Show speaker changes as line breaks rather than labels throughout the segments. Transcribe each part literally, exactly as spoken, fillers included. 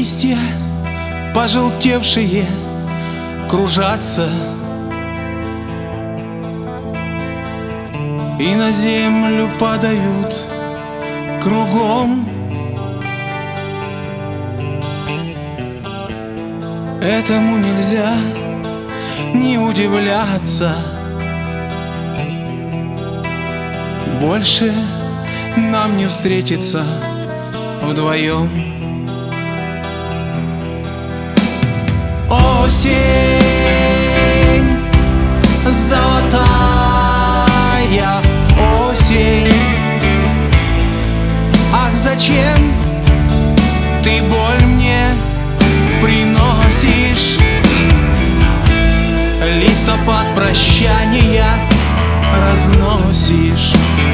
Листья пожелтевшие кружатся, и на землю падают кругом. Этому нельзя не удивляться. Больше нам не встретиться вдвоем. Осень золотая, осень. Ах, зачем ты боль мне приносишь? Листопад прощания разносишь.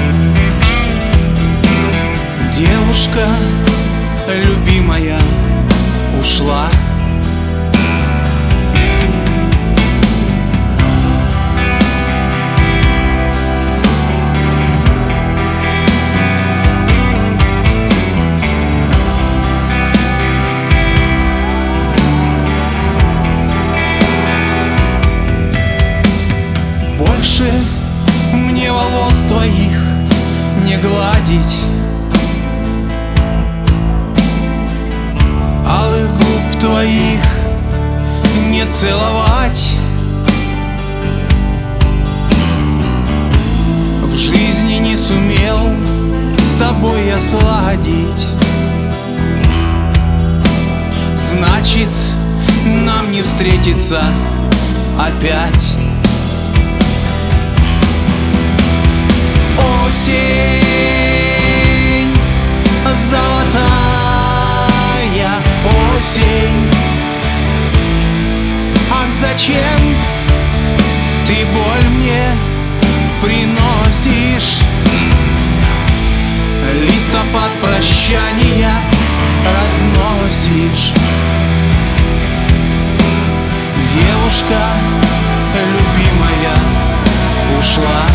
Девушка любимая ушла. Больше мне волос твоих не гладить, алых губ твоих не целовать. В жизни не сумел с тобой я сладить. Значит, нам не встретиться опять. Осень золотая, осень. Ах, зачем ты боль мне приносишь? Листопад прощания разносишь. Девушка любимая ушла.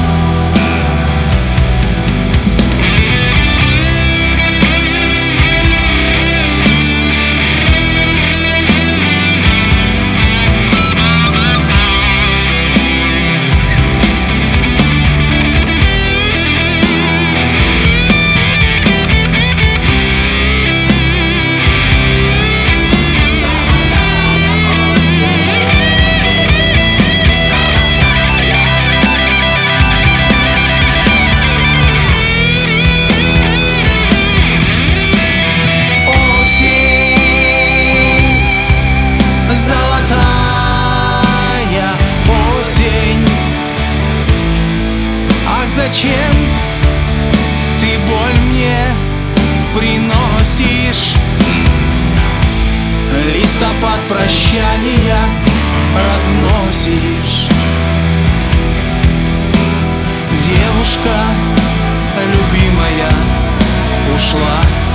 Зачем ты боль мне приносишь? Листопад прощания разносишь. Девушка любимая ушла.